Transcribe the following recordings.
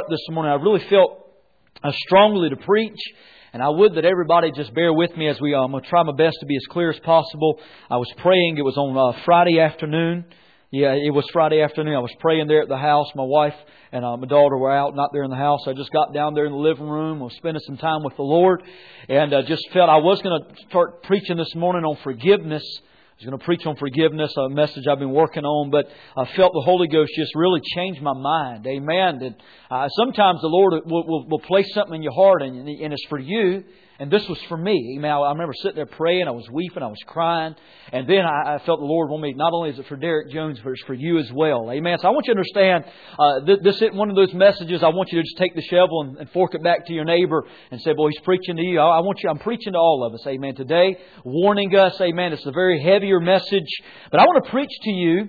this morning. I really felt strongly to preach. And I would that everybody just bear with me as I'm going to try my best to be as clear as possible. I was praying. It was on Friday afternoon. Yeah, it was Friday afternoon. I was praying there at the house. My wife and my daughter were out, not there in the house. I just got down there in the living room. I was spending some time with the Lord. And just felt I was going to start preaching this morning on forgiveness. I was going to preach on forgiveness, a message I've been working on, but I felt the Holy Ghost just really change my mind. Amen. And sometimes the Lord will place something in your heart and it's for you. And this was for me. Amen. I remember sitting there praying. I was weeping. I was crying. And then I felt the Lord want me, not only is it for Derek Jones, but it's for you as well. Amen. So I want you to understand, this isn't one of those messages. I want you to just take the shovel and fork it back to your neighbor and say, boy, he's preaching to you. I'm preaching to all of us. Amen. Today, warning us. Amen. It's a very heavier message. But I want to preach to you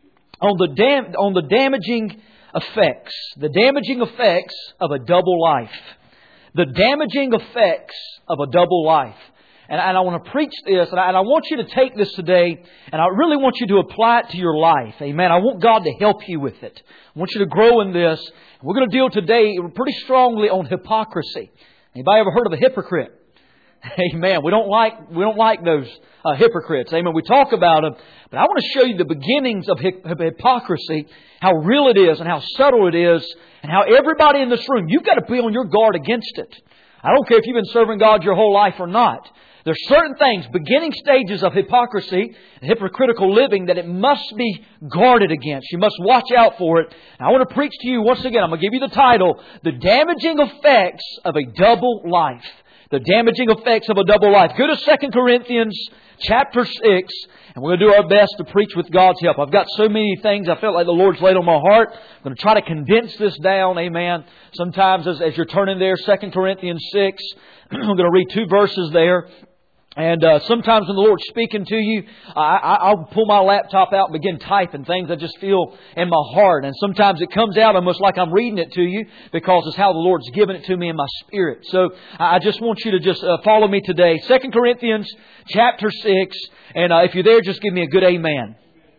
on the damaging effects. The damaging effects of a double life. The damaging effects of a double life. And I want to preach this, and I want you to take this today, and I really want you to apply it to your life. Amen. I want God to help you with it. I want you to grow in this. We're going to deal today pretty strongly on hypocrisy. Anybody ever heard of a hypocrite? Amen. We don't like those hypocrites. Amen. We talk about them, but I want to show you the beginnings of hypocrisy, how real it is and how subtle it is, and how everybody in this room, you've got to be on your guard against it. I don't care if you've been serving God your whole life or not. There's certain things, beginning stages of hypocrisy and hypocritical living that it must be guarded against. You must watch out for it. And I want to preach to you once again. I'm going to give you the title, The Damaging Effects of a Double Life. The damaging effects of a double life. Go to 2 Corinthians chapter 6, and we're going to do our best to preach with God's help. I've got so many things I felt like the Lord's laid on my heart. I'm going to try to condense this down. Amen. Sometimes as you're turning there, 2 Corinthians 6, I'm going to read 2 verses there. And sometimes when the Lord's speaking to you, I'll pull my laptop out and begin typing things I just feel in my heart. And sometimes it comes out almost like I'm reading it to you because it's how the Lord's given it to me in my spirit. So I just want you to just follow me today. 2 Corinthians chapter 6. And if you're there, just give me a good amen.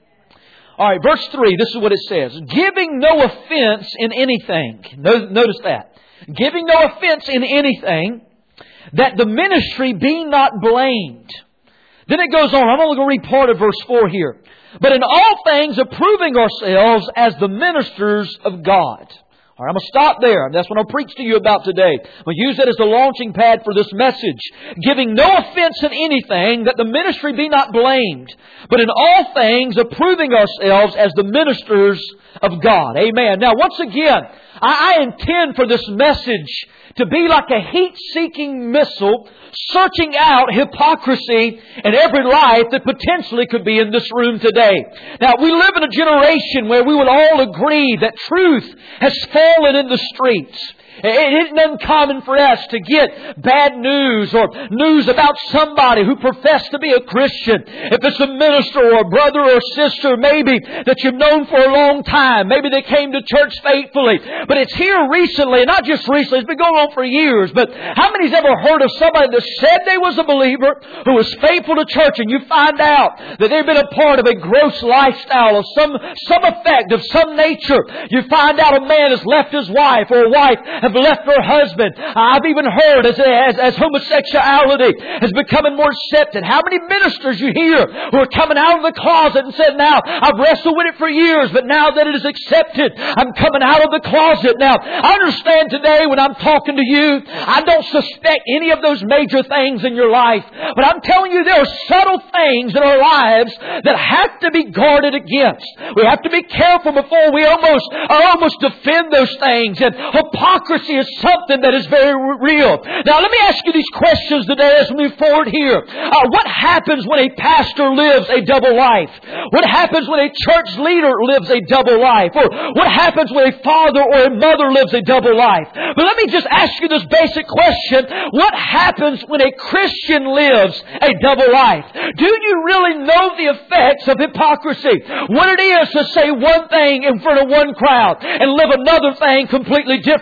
All right, verse 3, this is what it says. Giving no offense in anything. Notice that. Giving no offense in anything, that the ministry be not blamed. Then it goes on. I'm only going to read part of verse 4 here. But in all things approving ourselves as the ministers of God. All right, I'm going to stop there. That's what I'll preach to you about today. I'm going to use it as the launching pad for this message. Giving no offense in anything, that the ministry be not blamed. But in all things approving ourselves as the ministers of God. Amen. Now, once again, I intend for this message to be like a heat-seeking missile searching out hypocrisy in every life that potentially could be in this room today. Now, we live in a generation where we would all agree that truth has fallen in the streets. It isn't uncommon for us to get bad news or news about somebody who professed to be a Christian. If it's a minister or a brother or sister maybe that you've known for a long time. Maybe they came to church faithfully. But it's here recently, and not just recently, it's been going on for years. But how many's ever heard of somebody that said they was a believer, who was faithful to church, and you find out that they've been a part of a gross lifestyle of some effect of some nature. You find out a man has left his wife or a wife have left her husband. I've even heard as homosexuality is becoming more accepted. How many ministers you hear who are coming out of the closet and said, now, I've wrestled with it for years, but now that it is accepted, I'm coming out of the closet. Now, I understand today when I'm talking to you, I don't suspect any of those major things in your life, but I'm telling you there are subtle things in our lives that have to be guarded against. We have to be careful before we almost defend those things. And hypocrisy is something that is very real. Now, let me ask you these questions today as we move forward here. What happens when a pastor lives a double life? What happens when a church leader lives a double life? Or what happens when a father or a mother lives a double life? But let me just ask you this basic question. What happens when a Christian lives a double life? Do you really know the effects of hypocrisy? What it is to say one thing in front of one crowd and live another thing completely different out in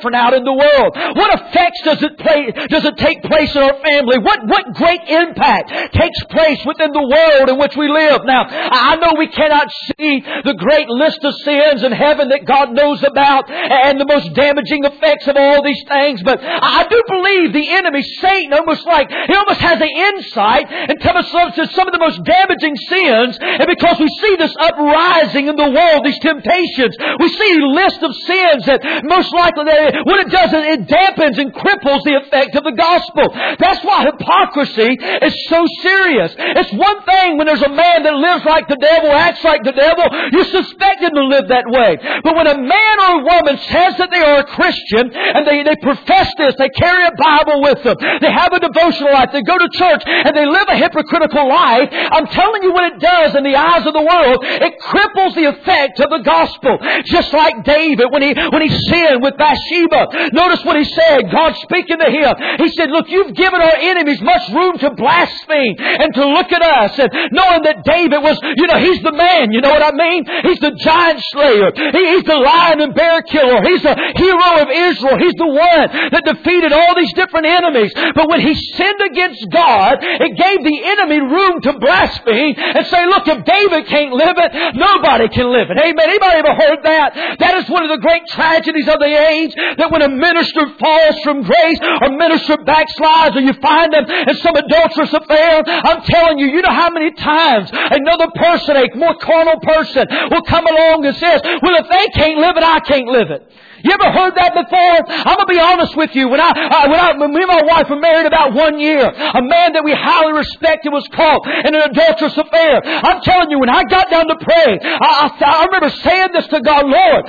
in the world? What effects does it take place in our family? What great impact takes place within the world in which we live? Now, I know we cannot see the great list of sins in heaven that God knows about and the most damaging effects of all these things, but I do believe the enemy, Satan, almost has an insight and tells us to some of the most damaging sins, and because we see this uprising in the world, these temptations, we see a list of sins that most likely, what it does is it dampens and cripples the effect of the gospel. That's why hypocrisy is so serious. It's one thing when there's a man that lives like the devil, acts like the devil, you suspect him to live that way. But when a man or a woman says that they are a Christian, and they profess this, they carry a Bible with them, they have a devotional life, they go to church, and they live a hypocritical life, I'm telling you what it does in the eyes of the world, it cripples the effect of the gospel. Just like David when he sinned with Bathsheba. Notice what he said, God speaking to him. He said, look, you've given our enemies much room to blaspheme and to look at us. And knowing that David was, he's the man, you know what I mean? He's the giant slayer. He's the lion and bear killer. He's the hero of Israel. He's the one that defeated all these different enemies. But when he sinned against God, it gave the enemy room to blaspheme and say, look, if David can't live it, nobody can live it. Amen. Anybody ever heard that? That is one of the great tragedies of the age, that when a minister falls from grace, or a minister backslides, or you find them in some adulterous affair, I'm telling you, you know how many times another person, a more carnal person, will come along and says, well, if they can't live it, I can't live it. You ever heard that before? I'm going to be honest with you. When me and my wife were married about 1 year, a man that we highly respected was caught in an adulterous affair. I'm telling you, when I got down to pray, I remember saying this to God, Lord,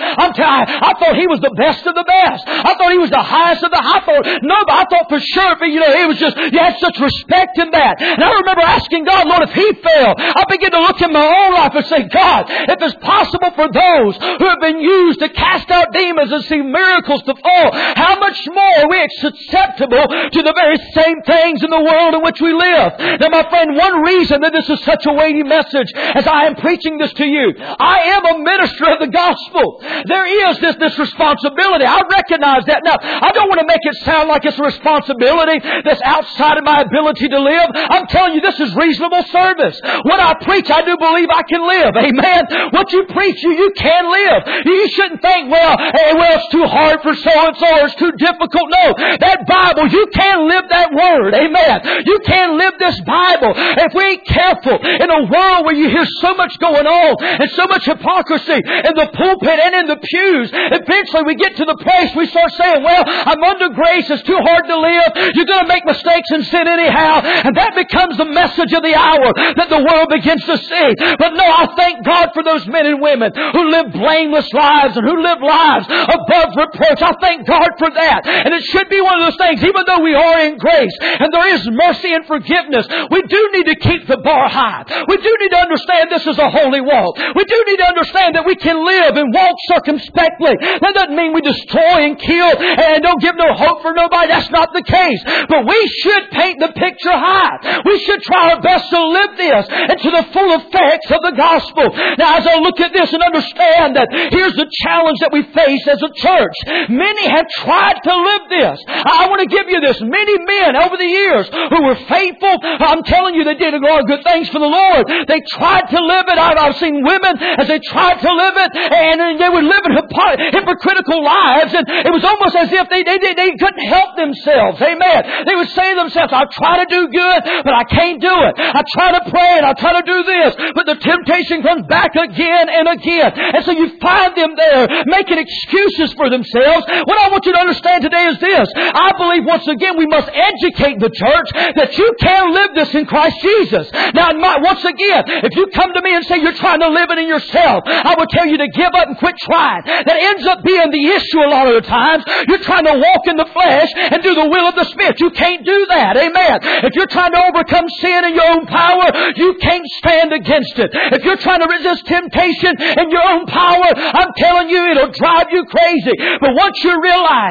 I thought He was the best of the best. I thought He was the highest of the high. I thought for sure, it was just, you had such respect in that. And I remember asking God, Lord, if He fell, I began to look in my own life and say, God, if it's possible for those who have been used to cast out demons and see miracles to fall, how much more are we susceptible to the very same things in the world in which we live? Now, my friend, one reason that this is such a weighty message as I am preaching this to you, I am a minister of the gospel. There is this responsibility. I recognize that. Now, I don't want to make it sound like it's a responsibility that's outside of my ability to live. I'm telling you, this is reasonable service. What I preach, I do believe I can live. Amen. What you preach, you can live. You shouldn't think, well, it's too hard for so-and-so, or it's too difficult. No. That Bible, you can live that Word. Amen. You can live this Bible. If we ain't careful, in a world where you hear so much going on, and so much hypocrisy in the pulpit and in the pews, eventually we get to the place we start saying, well, I'm under grace, it's too hard to live, you're going to make mistakes and sin anyhow, and that becomes the message of the hour that the world begins to see. But no, I thank God for those men and women who live blameless lives and who live lives above reproach. I thank God for that. And it should be one of those things, even though we are in grace and there is mercy and forgiveness, we do need to keep the bar high. We do need to understand this is a holy walk. We do need to understand that we can live and walk circumspectly. That doesn't mean we destroy and kill and don't give no hope for nobody. That's not the case. But we should paint the picture high. We should try our best to live this into the full effects of the gospel. Now, as I look at this and understand that here's the challenge that we face as a church. Many have tried to live this. I want to give you this. Many men over the years who were faithful, I'm telling you, they did a lot of good things for the Lord. They tried to live it. I've seen women as they tried to live it, and they were living hypocritical lives, and it was almost as if they couldn't help themselves. Amen. They would say to themselves, I try to do good, but I can't do it. I try to pray and I try to do this, but the temptation comes back again and again. And so you find them there making excuses for themselves. What I want you to understand today is this. I believe once again we must educate the church that you can live this in Christ Jesus. Now, once again, if you come to me and say you're trying to live it in yourself, I will tell you to give up and quit trying. That ends up being the issue a lot of the times. You're trying to walk in the flesh and do the will of the Spirit. You can't do that. Amen. If you're trying to overcome sin in your own power, you can't stand against it. If you're trying to resist temptation in your own power, I'm telling you, it'll drive you crazy. But once you realize that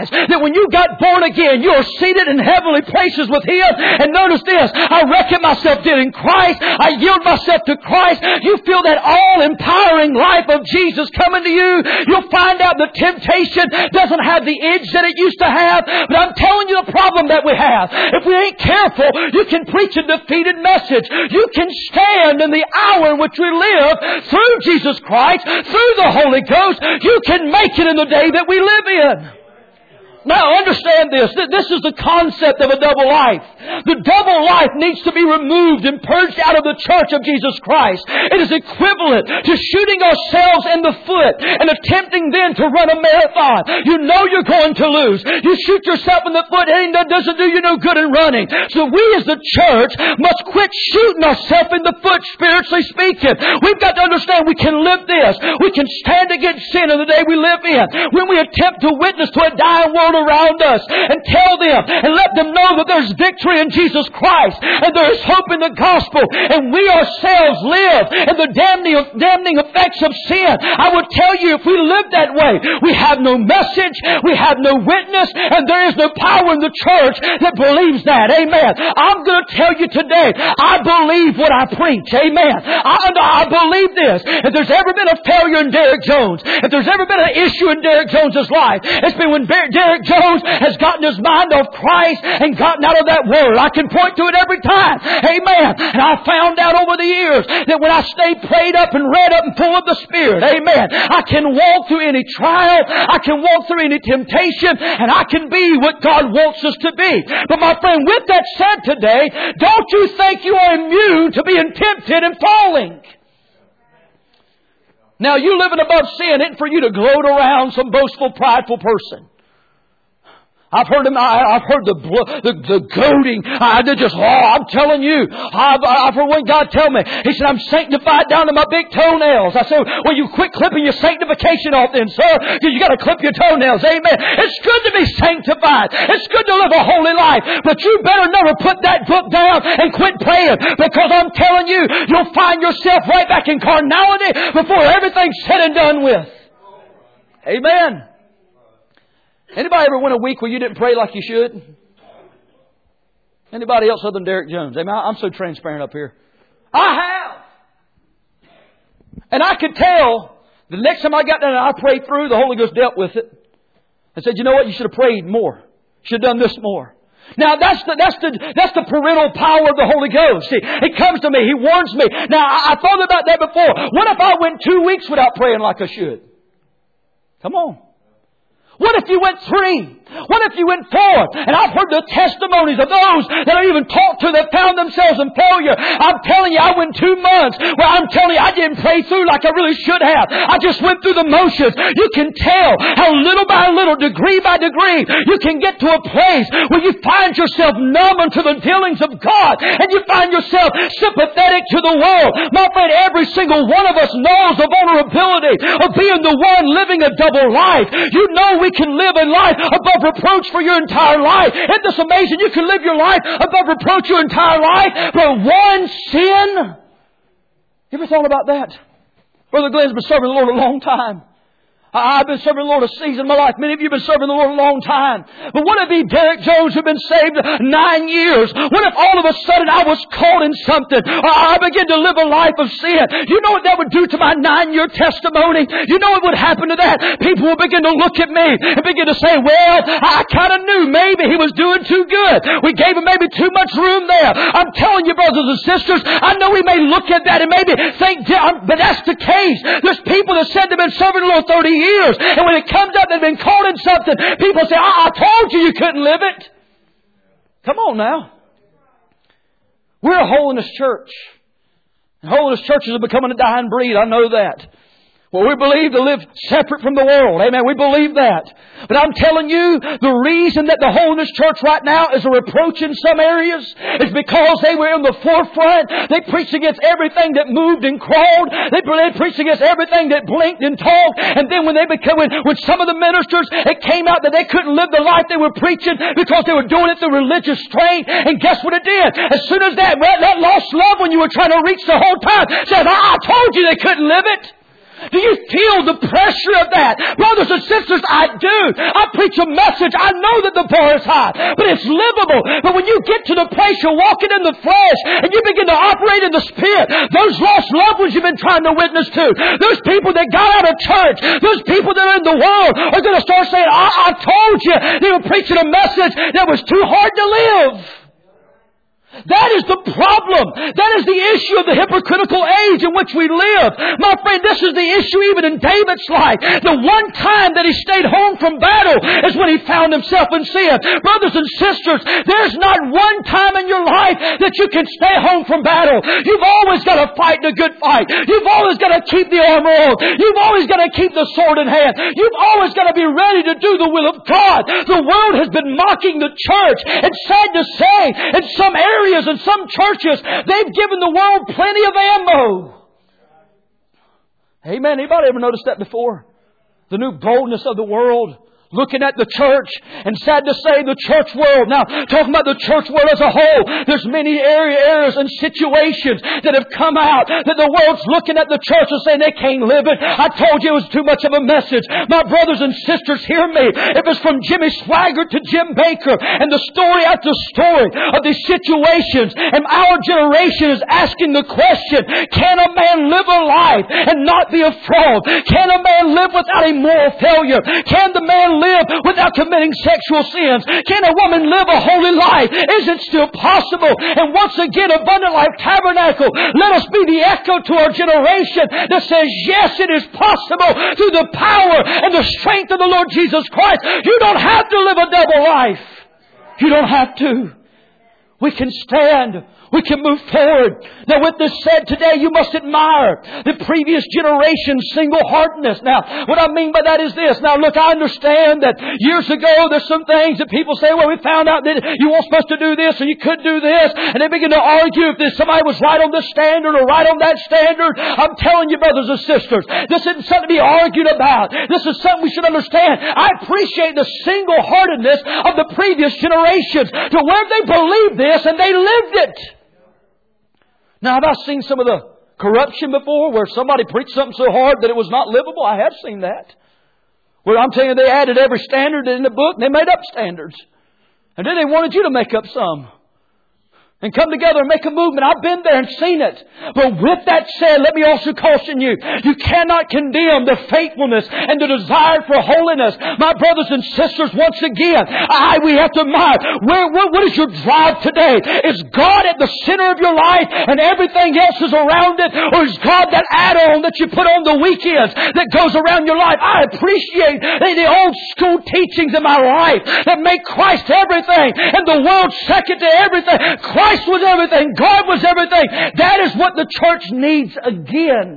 that when you got born again, you are seated in heavenly places with Him. And notice this, I reckon myself dead in Christ. I yield myself to Christ. You feel that all-empowering life of Jesus coming to you. You'll find out the temptation doesn't have the edge that it used to have. But I'm telling you the problem that we have. If we ain't careful, you can preach a defeated message. You can stand in the hour in which we live through Jesus Christ, through the Holy Ghost. You can make it in the day that we live in. Now understand this. This is the concept of a double life. The double life needs to be removed and purged out of the church of Jesus Christ. It is equivalent to shooting ourselves in the foot and attempting then to run a marathon. You know you're going to lose. You shoot yourself in the foot and that doesn't do you no good in running. So we as the church must quit shooting ourselves in the foot, spiritually speaking. We've got to understand we can live this. We can stand against sin in the day we live in. When we attempt to witness to a dying world around us and tell them and let them know that there's victory in Jesus Christ and there is hope in the gospel and we ourselves live in the damning effects of sin. I would tell you if we live that way, we have no message, we have no witness, and there is no power in the church that believes that. Amen. I'm going to tell you today, I believe what I preach. Amen. I believe this. If there's ever been a failure in Derek Jones, if there's ever been an issue in Derek Jones' life, it's been when Derek Jones has gotten his mind off Christ and gotten out of that Word. I can point to it every time. Amen. And I found out over the years that when I stay prayed up and read up and full of the Spirit, amen, I can walk through any trial, I can walk through any temptation, and I can be what God wants us to be. But my friend, with that said today, don't you think you are immune to being tempted and falling? Now, you living above sin isn't for you to gloat around some boastful, prideful person. I've heard the goading. I'm telling you. I've heard one God tell me. He said, I'm sanctified down to my big toenails. I said, well, you quit clipping your sanctification off then, sir. Because you got to clip your toenails. Amen. It's good to be sanctified. It's good to live a holy life. But you better never put that book down and quit praying. Because I'm telling you, you'll find yourself right back in carnality before everything's said and done with. Amen. Anybody ever went a week where you didn't pray like you should? Anybody else other than Derek Jones? Amen. I'm so transparent up here. I have. And I could tell the next time I got down and I prayed through, the Holy Ghost dealt with it. And said, you know what? You should have prayed more. Should have done this more. Now that's the parental power of the Holy Ghost. See, it comes to me. He warns me. Now I thought about that before. What if I went 2 weeks without praying like I should? Come on. What if you went 3? What if you went 4? And I've heard the testimonies of those that I even talked to that found themselves in failure. I'm telling you, I went 2 months where I'm telling you, I didn't pray through like I really should have. I just went through the motions. You can tell how little by little, degree by degree, you can get to a place where you find yourself numb unto the dealings of God and you find yourself sympathetic to the world. My friend, every single one of us knows the vulnerability of being the one living a double life. You know we can live a life above reproach for your entire life. Isn't this amazing? You can live your life above reproach your entire life, but one sin. You ever thought about that? Brother Glenn's been serving the Lord a long time. I've been serving the Lord a season of my life. Many of you have been serving the Lord a long time. But what if he, Derek Jones, who'd been saved 9 years? What if all of a sudden I was caught in something? I began to live a life of sin. You know what that would do to my 9-year testimony? You know what would happen to that? People would begin to look at me and begin to say, well, I kind of knew maybe he was doing too good. We gave him maybe too much room there. I'm telling you, brothers and sisters, I know we may look at that and maybe think, but that's the case. There's people that said they've been serving the Lord 30 years. And when it comes up, they've been caught in something. People say, I told you couldn't live it. Come on now. We're a holiness church. And holiness churches are becoming a dying breed. I know that. Well, we believe to live separate from the world. Amen. We believe that. But I'm telling you, the reason that the holiness church right now is a reproach in some areas is because they were in the forefront. They preached against everything that moved and crawled. They preached against everything that blinked and talked. And then when some of the ministers, it came out that they couldn't live the life they were preaching because they were doing it through religious strain. And guess what it did? As soon as that lost love when you were trying to reach the whole time said, I told you they couldn't live it. Do you feel the pressure of that? Brothers and sisters, I do. I preach a message. I know that the bar is high, but it's livable. But when you get to the place you're walking in the flesh and you begin to operate in the Spirit, those lost loved ones you've been trying to witness to, those people that got out of church, those people that are in the world are going to start saying, I told you they were preaching a message that was too hard to live. That is the problem. That is the issue of the hypocritical age in which we live. My friend, this is the issue even in David's life. The one time that he stayed home from battle is when he found himself in sin. Brothers and sisters, there's not one time in your life that you can stay home from battle. You've always got to fight the good fight. You've always got to keep the armor on. You've always got to keep the sword in hand. You've always got to be ready to do the will of God. The world has been mocking the church. And sad to say, in some areas, in some churches, they've given the world plenty of ammo. Amen. Anybody ever noticed that before? The new boldness of the world. Looking at the church, and sad to say, the church world. Now, talking about the church world as a whole, there's many areas and situations that have come out that the world's looking at the church and saying they can't live it. I told you it was too much of a message. My brothers and sisters, hear me. If it's from Jimmy Swaggart to Jim Baker, and the story after story of these situations, and our generation is asking the question, can a man live a life and not be a fraud? Can a man live without a moral failure? Can the man live without committing sexual sins? Can a woman live a holy life? Is it still possible? And once again, Abundant Life Tabernacle, let us be the echo to our generation that says, yes, it is possible through the power and the strength of the Lord Jesus Christ. You don't have to live a double life. You don't have to. We can stand. We can move forward. Now, with this said today, you must admire the previous generation's single-heartedness. Now, what I mean by that is this. Now, look, I understand that years ago, there's some things that people say, well, we found out that you weren't supposed to do this or you could do this. And they begin to argue if somebody was right on this standard or right on that standard. I'm telling you, brothers and sisters, this isn't something to be argued about. This is something we should understand. I appreciate the single-heartedness of the previous generations to where they believed this and they lived it. Now, have I seen some of the corruption before where somebody preached something so hard that it was not livable? I have seen that. Where I'm telling you, they added every standard in the book and they made up standards. And then they wanted you to make up some. And come together and make a movement. I've been there and seen it. But with that said, let me also caution you. You cannot condemn the faithfulness and the desire for holiness. My brothers and sisters, once again, we have to admire. What is your drive today? Is God at the center of your life and everything else is around it? Or is God that add-on that you put on the weekends that goes around your life? I appreciate the old school teachings in my life that make Christ everything and the world second to everything. Christ was everything. God was everything. That is what the church needs again.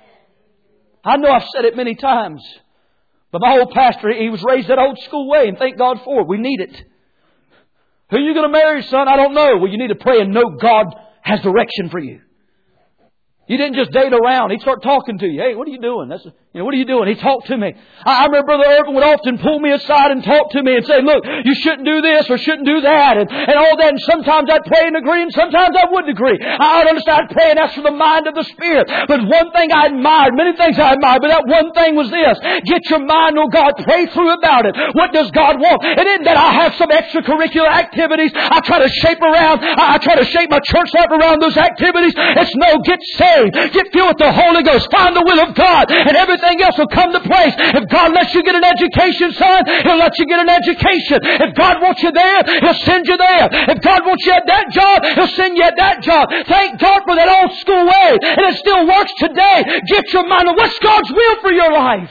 I know I've said it many times. But my old pastor, he was raised that old school way, and thank God for it. We need it. Who are you going to marry, son? I don't know. Well, you need to pray and know God has direction for you. You didn't just date around. He'd start talking to you. Hey, what are you doing? What are you doing? He talked to me. I remember Brother Irvin would often pull me aside and talk to me and say, look, you shouldn't do this or shouldn't do that and all that. And sometimes I'd pray and agree and sometimes I wouldn't agree. I would understand. I'd pray and ask for the mind of the Spirit. But one thing I admired, many things I admired, but that one thing was this. Get your mind on God. Pray through about it. What does God want? It isn't that I have some extracurricular activities I try to shape around. I try to shape my church life around those activities. It's no, get saved. Get filled with the Holy Ghost. Find the will of God. And everything else will come to place. If God lets you get an education, son, He'll let you get an education. If God wants you there, He'll send you there. If God wants you at that job, He'll send you at that job. Thank God for that old school way. And it still works today. Get your mind on what's God's will for your life.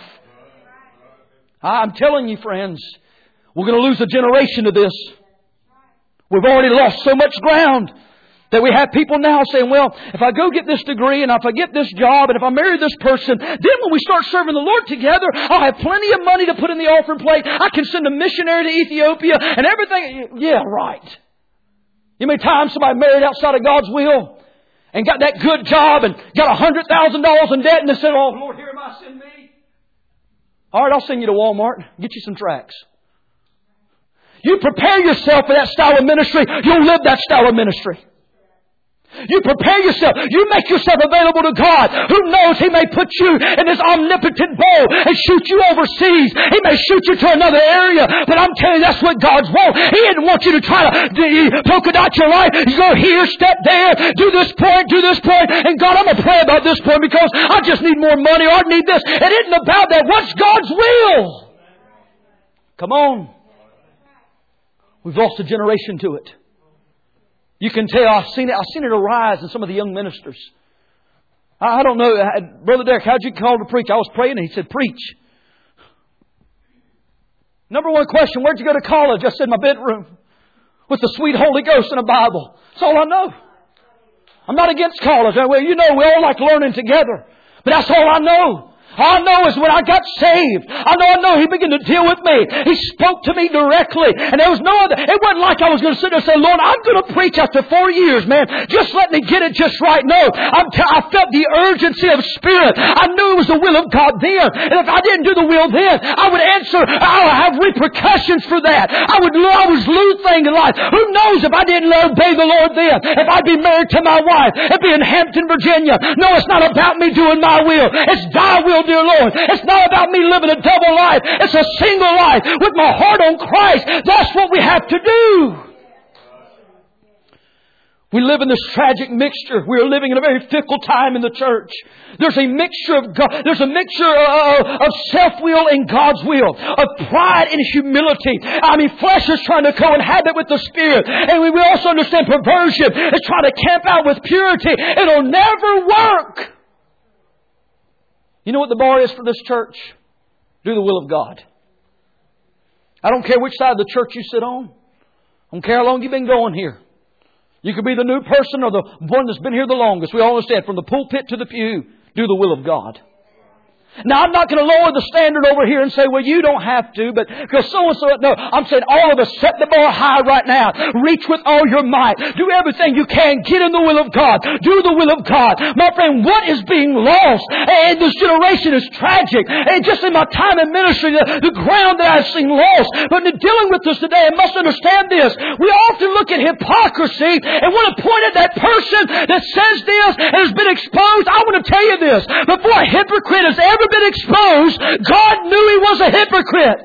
I'm telling you, friends, we're going to lose a generation to this. We've already lost so much ground. That we have people now saying, well, if I go get this degree and if I get this job and if I marry this person, then when we start serving the Lord together, I'll have plenty of money to put in the offering plate. I can send a missionary to Ethiopia and everything. Yeah, right. You know how many times somebody married outside of God's will and got that good job and got $100,000 in debt and they said, oh, Lord, here am I, send me. All right, I'll send you to Walmart. Get you some tracts. You prepare yourself for that style of ministry. You'll live that style of ministry. You prepare yourself. You make yourself available to God. Who knows? He may put you in this omnipotent bowl and shoot you overseas. He may shoot you to another area. But I'm telling you, that's what God's want. He didn't want you to try to polka dot your life. You go here, step there, do this point. And God, I'm going to pray about this point because I just need more money or I need this. It isn't about that. What's God's will? Come on. We've lost a generation to it. You can tell, I've seen it arise in some of the young ministers. I don't know, Brother Derek, how'd you call to preach? I was praying and he said, preach. Number one question, where'd you go to college? I said, my bedroom. With the sweet Holy Ghost and a Bible. That's all I know. I'm not against college. Well, you know, we all like learning together. But that's all I know. All I know is when I got saved, I know He began to deal with me. He spoke to me directly. And there was no other, it wasn't like I was going to sit there and say, Lord, I'm going to preach after 4 years, man. Just let me get it just right. No, I felt the urgency of Spirit. I knew it was the will of God then. And if I didn't do the will then, I would answer, I would have repercussions for that. I was lose things in life. Who knows if I didn't obey the Lord then? If I'd be married to my wife and be in Hampton, Virginia. No, it's not about me doing my will. It's Thy will, dear Lord. It's not about me living a double life. It's a single life with my heart on Christ. That's what we have to do. We live in this tragic mixture. We are living in a very fickle time in the church. There's a mixture of God. There's a mixture of self-will and God's will. Of pride and humility. I mean, flesh is trying to cohabit with the Spirit. And we also understand perversion is trying to camp out with purity. It'll never work. You know what the bar is for this church? Do the will of God. I don't care which side of the church you sit on. I don't care how long you've been going here. You could be the new person or the one that's been here the longest. We all understand from the pulpit to the pew, do the will of God. Now, I'm not going to lower the standard over here and say, well, you don't have to, but because so-and-so, no, I'm saying all of us set the bar high right now. Reach with all your might. Do everything you can. Get in the will of God. Do the will of God. My friend, what is being lost? And this generation is tragic. And just in my time in ministry, the ground that I've seen lost. But in dealing with this today, I must understand this. We often look at hypocrisy and want to point at that person that says this and has been exposed. I want to tell you this. Before a hypocrite has ever been exposed, God knew he was a hypocrite.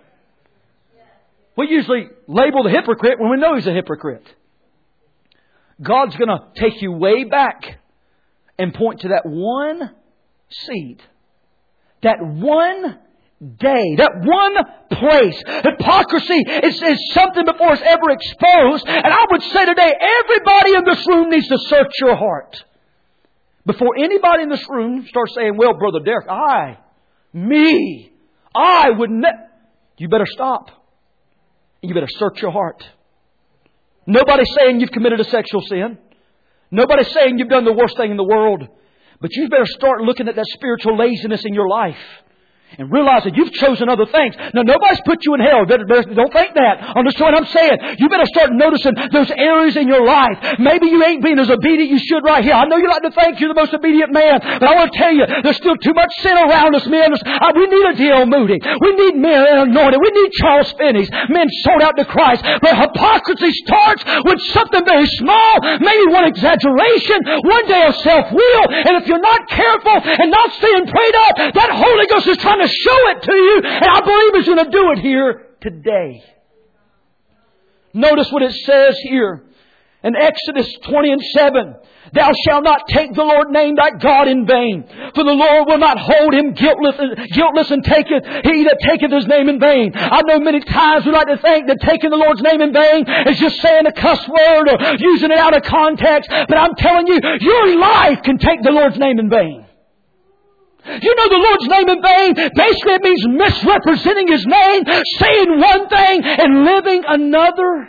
We usually label the hypocrite when we know he's a hypocrite. God's going to take you way back and point to that one seed, that one day, that one place. Hypocrisy is something before it's ever exposed. And I would say today, everybody in this room needs to search your heart. Before anybody in this room starts saying, well, Brother Derek, I would never. You better stop. You better search your heart. Nobody's saying you've committed a sexual sin. Nobody's saying you've done the worst thing in the world. But you better start looking at that spiritual laziness in your life. And realize that you've chosen other things. Now, nobody's put you in hell. Don't think that. Understand what I'm saying? You better start noticing those areas in your life. Maybe you ain't being as obedient you should right here. I know you like to think you're the most obedient man. But I want to tell you, there's still too much sin around us, men. We need a D.L. Moody. We need men anointed. We need Charles Finney's. Men sold out to Christ. But hypocrisy starts with something very small. Maybe one exaggeration. One day of self-will. And if you're not careful and not staying prayed up, that Holy Ghost is trying to show it to you, and I believe He's going to do it here today. Notice what it says here in Exodus 20:7. Thou shalt not take the Lord's name thy God in vain, for the Lord will not hold him guiltless and taketh he that taketh his name in vain. I know many times we like to think that taking the Lord's name in vain is just saying a cuss word or using it out of context, but I'm telling you, your life can take the Lord's name in vain. You know the Lord's name in vain? Basically it means misrepresenting His name, saying one thing and living another.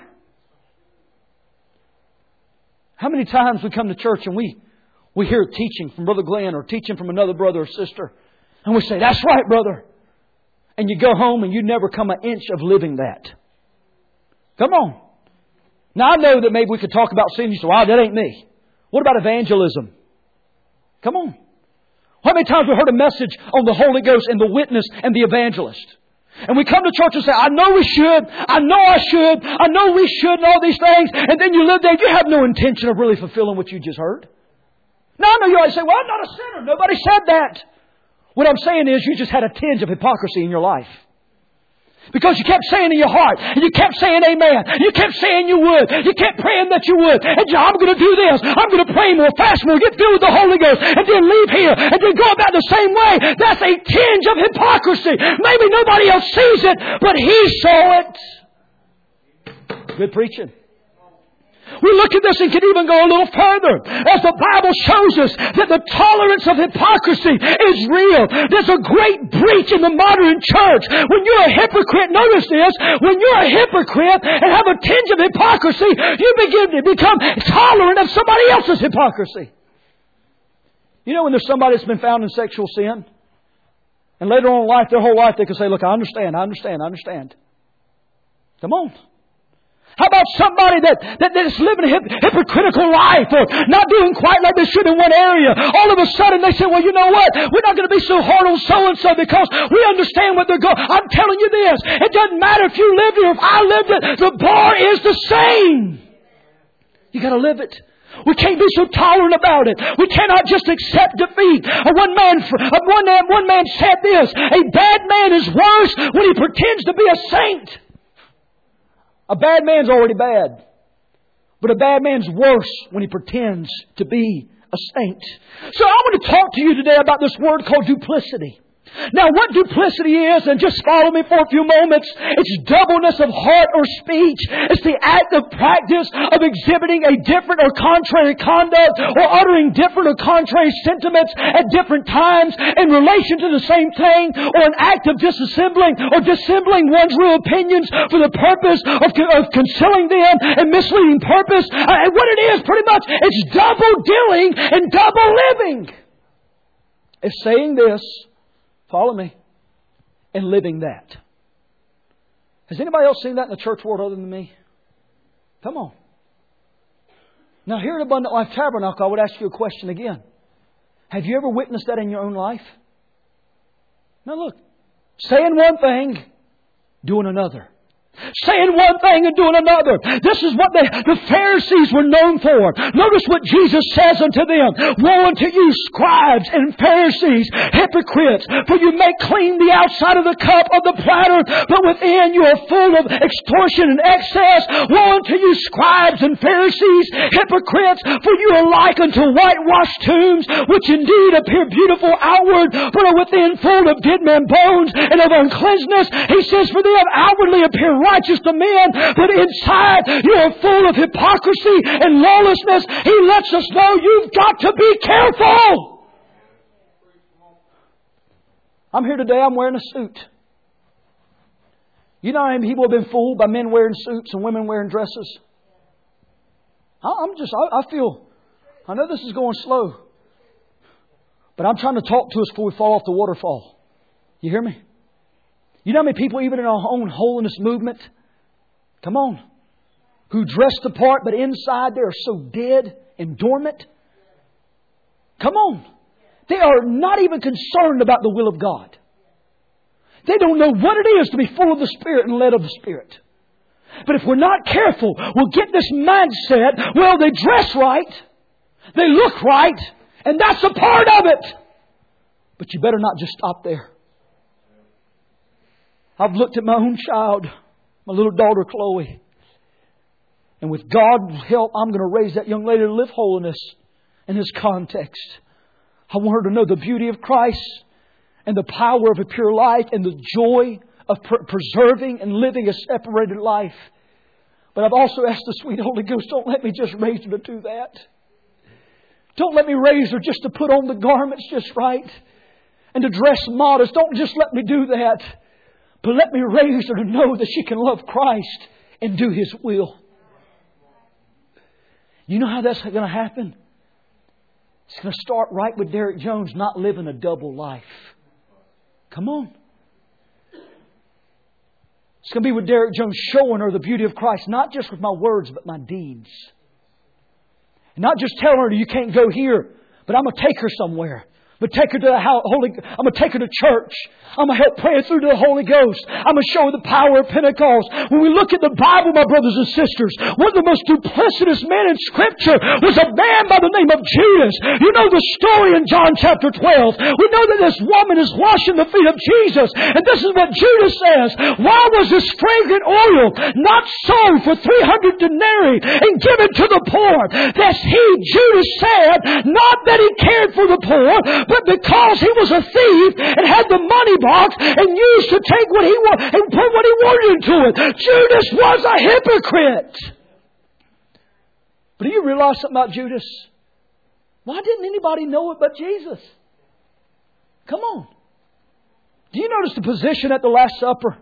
How many times we come to church and we hear teaching from Brother Glenn or teaching from another brother or sister, and we say, that's right, brother. And you go home and you never come an inch of living that. Come on. Now I know that maybe we could talk about sin. You say, wow, that ain't me. What about evangelism? Come on. How many times we heard a message on the Holy Ghost and the witness and the evangelist? And we come to church and say, I know we should, I know I should, I know we should, and all these things. And then you live there, you have no intention of really fulfilling what you just heard. Now I know you always say, well, I'm not a sinner. Nobody said that. What I'm saying is you just had a tinge of hypocrisy in your life. Because you kept saying in your heart, and you kept saying amen, you kept saying you would, you kept praying that you would, and I'm going to do this, I'm going to pray more, fast more, get filled with the Holy Ghost, and then leave here, and then go about the same way. That's a tinge of hypocrisy. Maybe nobody else sees it, but He saw it. Good preaching. We look at this and can even go a little further. As the Bible shows us that the tolerance of hypocrisy is real. There's a great breach in the modern church. When you're a hypocrite, notice this, when you're a hypocrite and have a tinge of hypocrisy, you begin to become tolerant of somebody else's hypocrisy. You know when there's somebody that's been found in sexual sin, and later on in life, their whole life, they can say, look, I understand. Come on. How about somebody that's living a hypocritical life or not doing quite like they should in one area? All of a sudden they say, well, you know what? We're not going to be so hard on so-and-so because we understand what they're going. I'm telling you this. It doesn't matter if you lived it or if I lived it. The bar is the same. You got to live it. We can't be so tolerant about it. We cannot just accept defeat. One man said this, a bad man is worse when he pretends to be a saint. A bad man's already bad. But a bad man's worse when he pretends to be a saint. So I want to talk to you today about this word called duplicity. Now what duplicity is, and just follow me for a few moments, it's doubleness of heart or speech. It's the act of practice of exhibiting a different or contrary conduct or uttering different or contrary sentiments at different times in relation to the same thing, or an act of disassembling or dissembling one's real opinions for the purpose of concealing them and misleading purpose. And what it is, pretty much, it's double dealing and double living. It's saying this, follow me, and living that. Has anybody else seen that in the church world other than me? Come on. Now here at Abundant Life Tabernacle, I would ask you a question again. Have you ever witnessed that in your own life? Now look, saying one thing, doing another. Saying one thing and doing another. This is what the Pharisees were known for. Notice what Jesus says unto them. Woe unto you, scribes and Pharisees, hypocrites, for you make clean the outside of the cup of the platter, but within you are full of extortion and excess. Woe unto you, scribes and Pharisees, hypocrites, for you are like unto whitewashed tombs, which indeed appear beautiful outward, but are within full of dead man bones and of uncleanness. He says, for they have outwardly appear righteous to men, but inside you are full of hypocrisy and lawlessness. He lets us know you've got to be careful. I'm here today, I'm wearing a suit. You know how many people have been fooled by men wearing suits and women wearing dresses? I know this is going slow, but I'm trying to talk to us before we fall off the waterfall. You hear me? You know how many people, even in our own holiness movement, come on, who dress the part, but inside they are so dead and dormant? Come on. They are not even concerned about the will of God. They don't know what it is to be full of the Spirit and led of the Spirit. But if we're not careful, we'll get this mindset, well, they dress right, they look right, and that's a part of it. But you better not just stop there. I've looked at my own child, my little daughter Chloe. And with God's help, I'm going to raise that young lady to live holiness in this context. I want her to know the beauty of Christ and the power of a pure life and the joy of preserving and living a separated life. But I've also asked the sweet Holy Ghost, don't let me just raise her to do that. Don't let me raise her just to put on the garments just right and to dress modest. Don't just let me do that. But let me raise her to know that she can love Christ and do His will. You know how that's going to happen? It's going to start right with Derek Jones not living a double life. Come on. It's going to be with Derek Jones showing her the beauty of Christ, not just with my words, but my deeds. And not just telling her you can't go here, but I'm going to take her somewhere. I'm going to take her to I'm going to take her to church. I'm going to help pray her through to the Holy Ghost. I'm going to show her the power of Pentecost. When we look at the Bible, my brothers and sisters, one of the most duplicitous men in Scripture was a man by the name of Judas. You know the story in John chapter 12. We know that this woman is washing the feet of Jesus. And this is what Judas says. Why was this fragrant oil not sold for 300 denarii and given to the poor? That's he, Judas, said, not that he cared for the poor, but because he was a thief and had the money box and used to take what he wanted and put what he wanted into it. Judas was a hypocrite. But do you realize something about Judas? Why didn't anybody know it but Jesus? Come on. Do you notice the position at the Last Supper?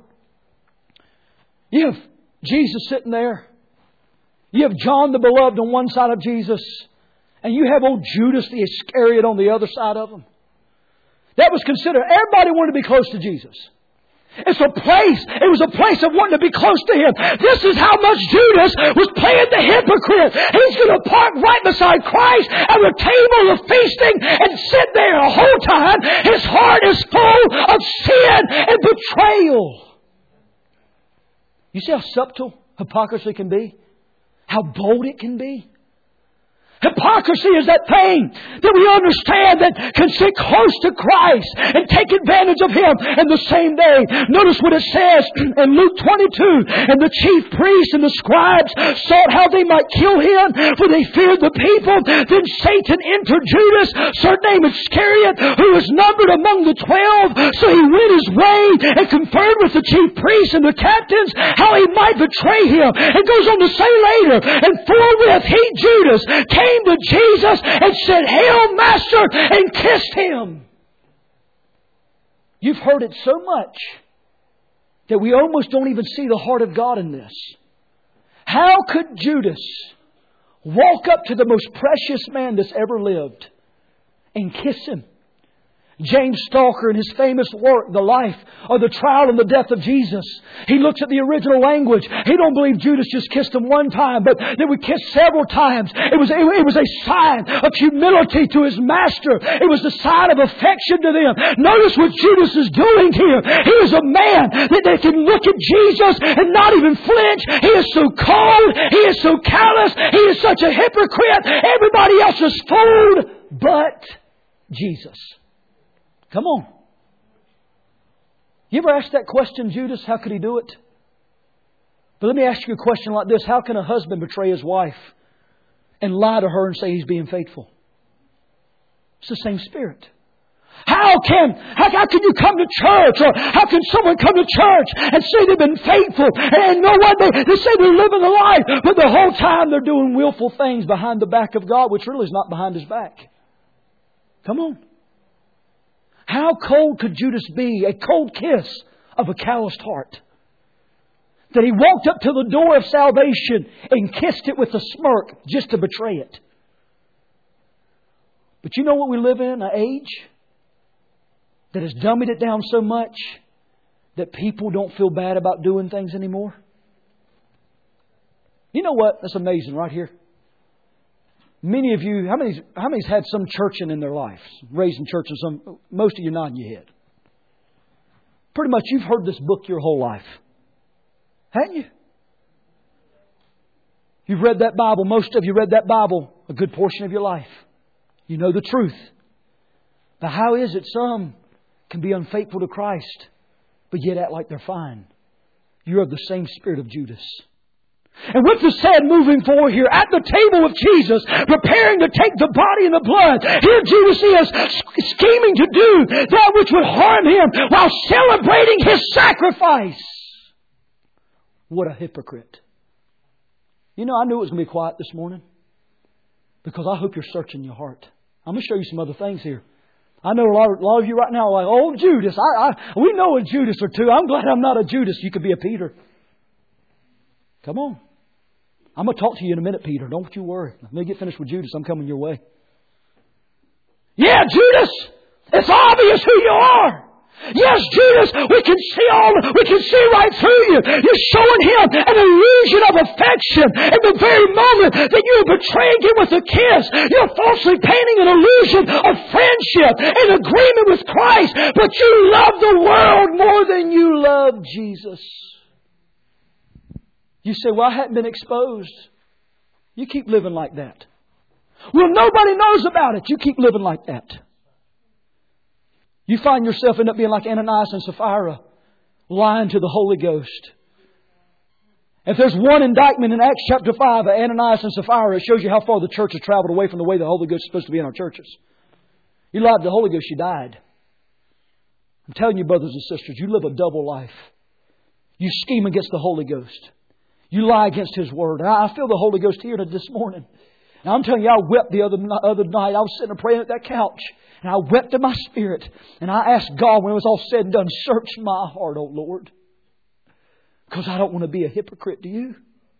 You have Jesus sitting there. You have John the Beloved on one side of Jesus. And you have old Judas the Iscariot on the other side of him. That was considered, everybody wanted to be close to Jesus. It was a place of wanting to be close to Him. This is how much Judas was playing the hypocrite. He's going to park right beside Christ at the table of feasting and sit there the whole time. His heart is full of sin and betrayal. You see how subtle hypocrisy can be? How bold it can be? Hypocrisy is that thing that we understand that can sit close to Christ and take advantage of Him in the same day. Notice what it says in Luke 22. And the chief priests and the scribes sought how they might kill Him, for they feared the people. Then Satan entered Judas, surnamed Iscariot, who was numbered among the 12. So he went his way and conferred with the chief priests and the captains how he might betray Him. And goes on to say later, and forthwith he, Judas, came to Jesus and said, "Hail, Master," and kissed Him. You've heard it so much that we almost don't even see the heart of God in this. How could Judas walk up to the most precious man that's ever lived and kiss Him? James Stalker, in his famous work, The Life or the Trial and the Death of Jesus, he looks at the original language. He don't believe Judas just kissed him one time, but they would kiss several times. It was a sign of humility to his master. It was a sign of affection to them. Notice what Judas is doing here. He is a man that can look at Jesus and not even flinch. He is so cold. He is so callous. He is such a hypocrite. Everybody else is fooled but Jesus. Come on. You ever asked that question, Judas? How could he do it? But let me ask you a question like this. How can a husband betray his wife and lie to her and say he's being faithful? It's the same spirit. How can you come to church, or how can someone come to church and say they've been faithful and no one they say they're living the life, but the whole time they're doing willful things behind the back of God, which really is not behind His back? Come on. How cold could Judas be? A cold kiss of a calloused heart. That he walked up to the door of salvation and kissed it with a smirk just to betray it. But you know what we live in? An age that has dummied it down so much that people don't feel bad about doing things anymore. You know what? That's amazing right here. Many of you, how many's had some churching in their life? Raised in church, most of you nodding your head. Pretty much you've heard this book your whole life. Haven't you? You've read that Bible. Most of you read that Bible a good portion of your life. You know the truth. But how is it some can be unfaithful to Christ, but yet act like they're fine? You're of the same spirit of Judas. And with the said moving forward here at the table of Jesus, preparing to take the body and the blood, here Judas is scheming to do that which would harm Him while celebrating His sacrifice. What a hypocrite. You know, I knew it was going to be quiet this morning because I hope you're searching your heart. I'm going to show you some other things here. I know a lot of you right now are like, "Oh, Judas, we know a Judas or two. I'm glad I'm not a Judas. You could be a Peter." Come on. I'm going to talk to you in a minute, Peter. Don't you worry. Let me get finished with Judas. I'm coming your way. Yeah, Judas, it's obvious who you are. Yes, Judas, we can see right through you. You're showing him an illusion of affection in the very moment that you are betraying him with a kiss. You're falsely painting an illusion of friendship and agreement with Christ, but you love the world more than you love Jesus. You say, well, I hadn't been exposed. You keep living like that. Well, nobody knows about it. You keep living like that. You find yourself end up being like Ananias and Sapphira, lying to the Holy Ghost. If there's one indictment in Acts chapter 5 of Ananias and Sapphira, it shows you how far the church has traveled away from the way the Holy Ghost is supposed to be in our churches. You lied to the Holy Ghost, you died. I'm telling you, brothers and sisters, you live a double life. You scheme against the Holy Ghost. You lie against His Word. And I feel the Holy Ghost here this morning. And I'm telling you, I wept the other night. I was sitting there praying at that couch. And I wept in my spirit. And I asked God, when it was all said and done, search my heart, O Lord. Because I don't want to be a hypocrite to you.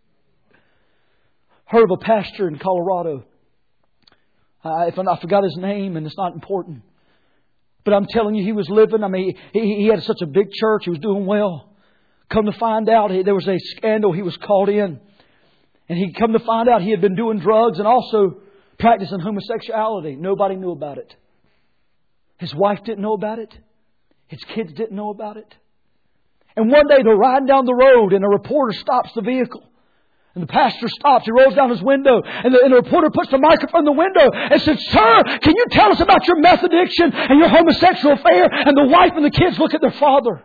Heard of a pastor in Colorado. I forgot his name, and it's not important. But I'm telling you, he was living. I mean, he had such a big church. He was doing well. Come to find out, there was a scandal he was caught in. And he come to find out he had been doing drugs and also practicing homosexuality. Nobody knew about it. His wife didn't know about it. His kids didn't know about it. And one day they're riding down the road and a reporter stops the vehicle. And the pastor stops. He rolls down his window. And the reporter puts the microphone in the window and says, "Sir, can you tell us about your meth addiction and your homosexual affair?" And the wife and the kids look at their father.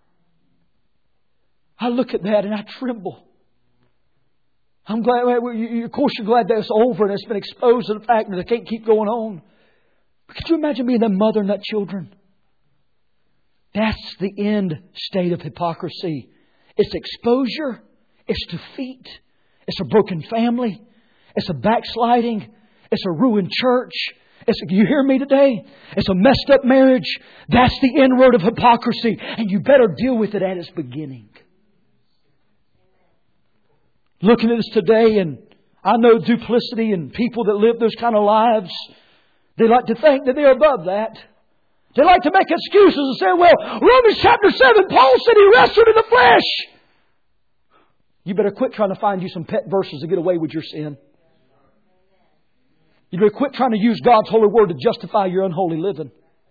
I look at that and I tremble. I'm glad, of course you're glad that it's over and it's been exposed to the fact that it can't keep going on. But could you imagine being that mother and that children? That's the end state of hypocrisy. It's exposure. It's defeat. It's a broken family. It's a backsliding. It's a ruined church. You hear me today? It's a messed up marriage. That's the inroad of hypocrisy. And you better deal with it at its beginning. Looking at us today, and I know duplicity and people that live those kind of lives, they like to think that they're above that. They like to make excuses and say, well, Romans chapter 7, Paul said he wrestled in the flesh. You better quit trying to find you some pet verses to get away with your sin. You better quit trying to use God's holy word to justify your unholy living.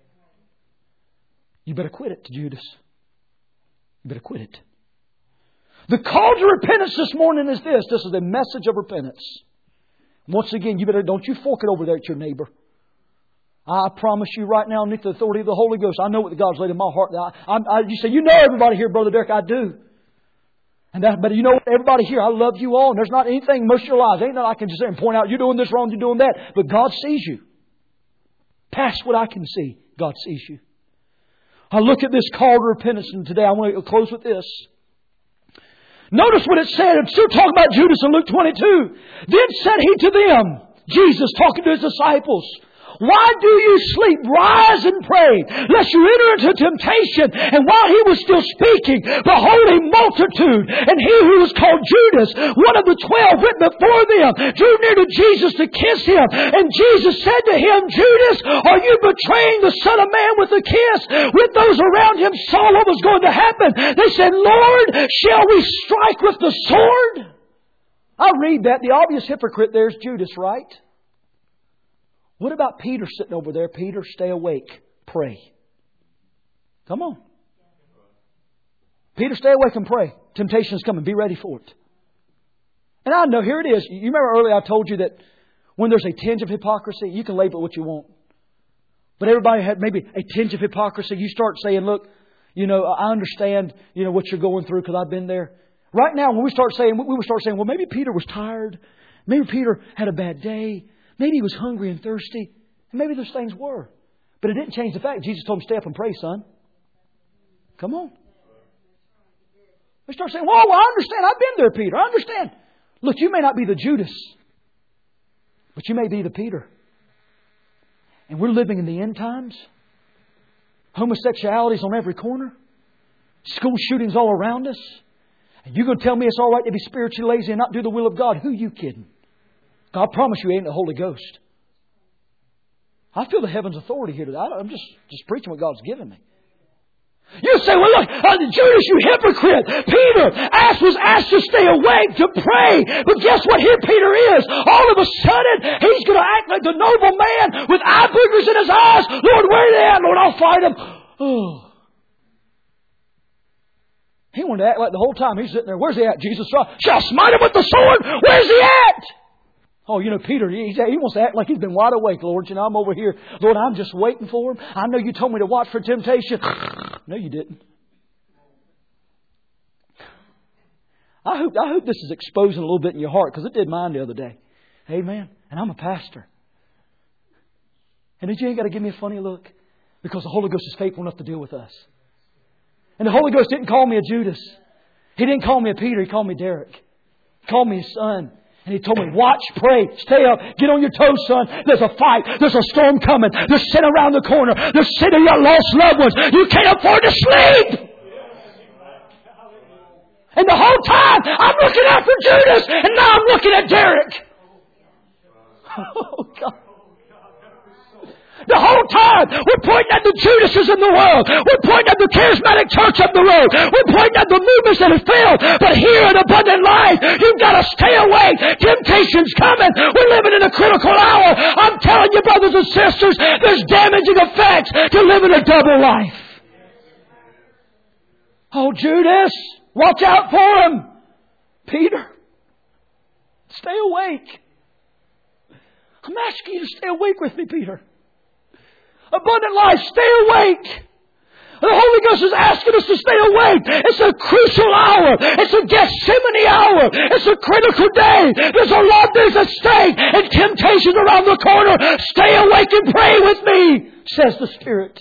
You better quit it, Judas. You better quit it. The call to repentance this morning is this. This is the message of repentance. Once again, don't you fork it over there at your neighbor. I promise you right now, underneath the authority of the Holy Ghost, I know what God's laid in my heart. You say, you know everybody here, Brother Derek. I do. But you know everybody here, I love you all. And there's not anything most of your lives. Ain't nothing I can just say and point out, you're doing this wrong, you're doing that. But God sees you. Past what I can see, God sees you. I look at this call to repentance, and today I want to close with this. Notice what it said. I'm still talking about Judas in Luke 22. Then said He to them, Jesus talking to His disciples, "Why do you sleep? Rise and pray, lest you enter into temptation." And while He was still speaking, behold, a multitude, and he who was called Judas, one of the 12, went before them, drew near to Jesus to kiss Him. And Jesus said to him, "Judas, are you betraying the Son of Man with a kiss?" With those around him saw what was going to happen. They said, "Lord, shall we strike with the sword?" I read that. The obvious hypocrite there is Judas, right? What about Peter sitting over there? Peter, stay awake. Pray. Come on. Peter, stay awake and pray. Temptation is coming. Be ready for it. And I know, here it is. You remember earlier I told you that when there's a tinge of hypocrisy, you can label it what you want. But everybody had maybe a tinge of hypocrisy. You start saying, look, I understand, what you're going through because I've been there. Right now, when we would start saying, well, maybe Peter was tired. Maybe Peter had a bad day. Maybe he was hungry and thirsty. And maybe those things were. But it didn't change the fact Jesus told him, stay up and pray, son. Come on. We start saying, well, I understand. I've been there, Peter. I understand. Look, you may not be the Judas. But you may be the Peter. And we're living in the end times. Homosexuality is on every corner. School shootings all around us. And you're going to tell me it's all right to be spiritually lazy and not do the will of God? Who you kidding? I promise you, it ain't the Holy Ghost. I feel the heaven's authority here today. I'm just preaching what God's given me. You say, well, look, Judas, you hypocrite. Peter was asked to stay awake, to pray. But guess what? Here Peter is. All of a sudden, he's going to act like the noble man with eye boogers in his eyes. Lord, where are they at? Lord, I'll fight them. Oh. He wanted to act like the whole time he's sitting there. Where's he at, Jesus? Shall I smite him with the sword? Where's he at? Oh, Peter, he wants to act like he's been wide awake, Lord. I'm over here. Lord, I'm just waiting for him. I know you told me to watch for temptation. No, you didn't. I hope this is exposing a little bit in your heart, because it did mine the other day. Amen. And I'm a pastor. And you ain't got to give me a funny look, because the Holy Ghost is faithful enough to deal with us. And the Holy Ghost didn't call me a Judas. He didn't call me a Peter. He called me Derek. He called me his son. And He told me, watch, pray, stay up, get on your toes, son. There's a fight. There's a storm coming. There's sin around the corner. There's sin of your lost loved ones. You can't afford to sleep. And the whole time, I'm looking after Judas, and now I'm looking at Derek. Oh, God. The whole time, we're pointing at the Judases in the world. We're pointing at the charismatic church up the road. We're pointing at the movements that have failed. But here in Abundant Life, you've got to stay awake. Temptation's coming. We're living in a critical hour. I'm telling you, brothers and sisters, there's damaging effects to living a double life. Oh, Judas, watch out for him. Peter, stay awake. I'm asking you to stay awake with me, Peter. Abundant Life, stay awake. The Holy Ghost is asking us to stay awake. It's a crucial hour. It's a Gethsemane hour. It's a critical day. There's a lot that's at stake, and temptations around the corner. Stay awake and pray with me, says the Spirit.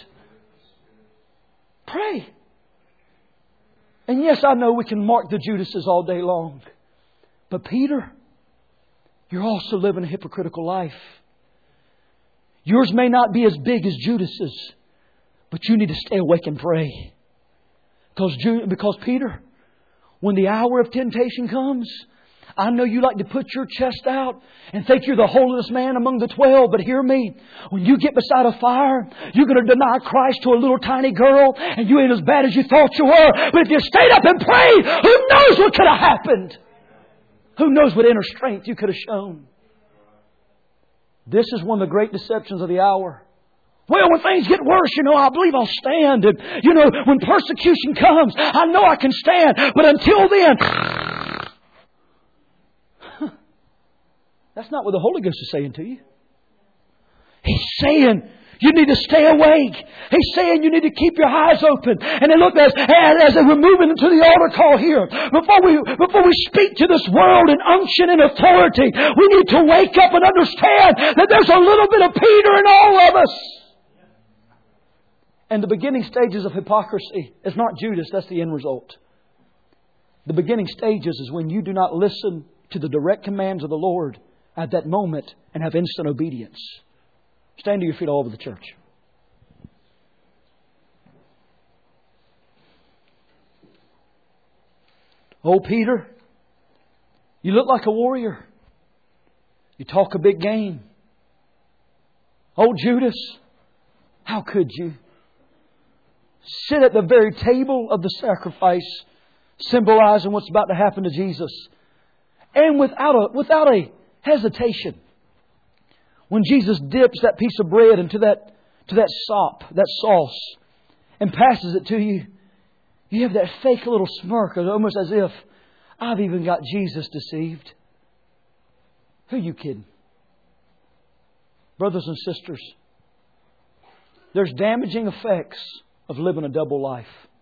Pray. And yes, I know we can mark the Judases all day long. But Peter, you're also living a hypocritical life. Yours may not be as big as Judas's, but you need to stay awake and pray. Because Peter, when the hour of temptation comes, I know you like to put your chest out and think you're the holiest man among the 12, but hear me. When you get beside a fire, you're going to deny Christ to a little tiny girl, and you ain't as bad as you thought you were. But if you stayed up and prayed, who knows what could have happened? Who knows what inner strength you could have shown? This is one of the great deceptions of the hour. Well, when things get worse, I believe I'll stand. And, when persecution comes, I know I can stand. But until then, that's not what the Holy Ghost is saying to you. He's saying you need to stay awake. He's saying you need to keep your eyes open. And then look, as we're moving into the altar call here, before we speak to this world in unction and authority, we need to wake up and understand that there's a little bit of Peter in all of us. And the beginning stages of hypocrisy is not Judas, that's the end result. The beginning stages is when you do not listen to the direct commands of the Lord at that moment and have instant obedience. Stand to your feet all over the church. Oh, Peter, you look like a warrior. You talk a big game. Oh, Judas, how could you sit at the very table of the sacrifice, symbolizing what's about to happen to Jesus, and without a hesitation, when Jesus dips that piece of bread into that sop, that sauce, and passes it to you, you have that fake little smirk, almost as if, I've even got Jesus deceived. Who are you kidding? Brothers and sisters, there's damaging effects of living a double life.